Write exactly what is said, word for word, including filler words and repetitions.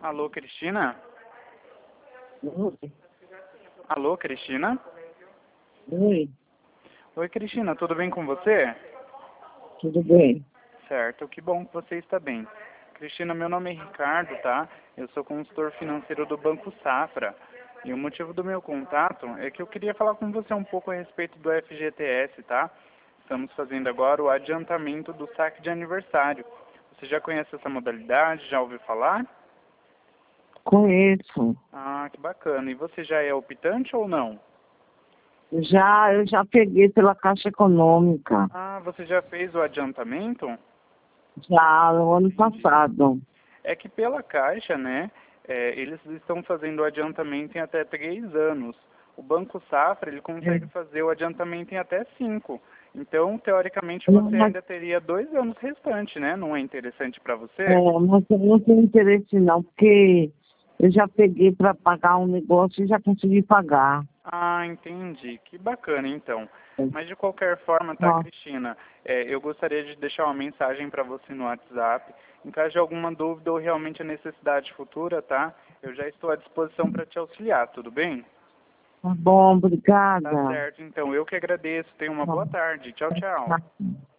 Alô, Cristina? Oi. Alô, Cristina? Oi, Oi, Cristina, tudo bem com você? tudo bem? Certo, que bom que você está bem. Cristina, meu nome é Ricardo, tá? Eu sou consultor financeiro do Banco Safra. E o motivo do meu contato é que eu queria falar com você um pouco a respeito do F G T S, tá? Estamos fazendo agora o adiantamento do saque de aniversário. Você já conhece essa modalidade? Já ouviu falar? Conheço. Ah, que bacana. E você já é optante ou não? Já, eu já peguei pela Caixa Econômica. Ah, você já fez o adiantamento? Já no ano passado. É que pela Caixa, né, é, eles estão fazendo o adiantamento em até três anos. O Banco Safra, ele consegue fazer o adiantamento em até cinco. Então, teoricamente, Não, você mas, ainda teria dois anos restantes, né? Não é interessante para você? é, mas eu não tenho interesse não, porque eu já peguei para pagar um negócio e já consegui pagar. Ah, entendi. Que bacana, então. Mas de qualquer forma, tá, Ó, Cristina? É, eu gostaria de deixar uma mensagem para você no WhatsApp. Em caso de alguma dúvida ou realmente a necessidade futura, tá? Eu já estou à disposição para te auxiliar, tudo bem? tá bom, Tá obrigada. certo, então. Eu que agradeço. Tenha uma boa tarde. Tchau, tchau. Tá.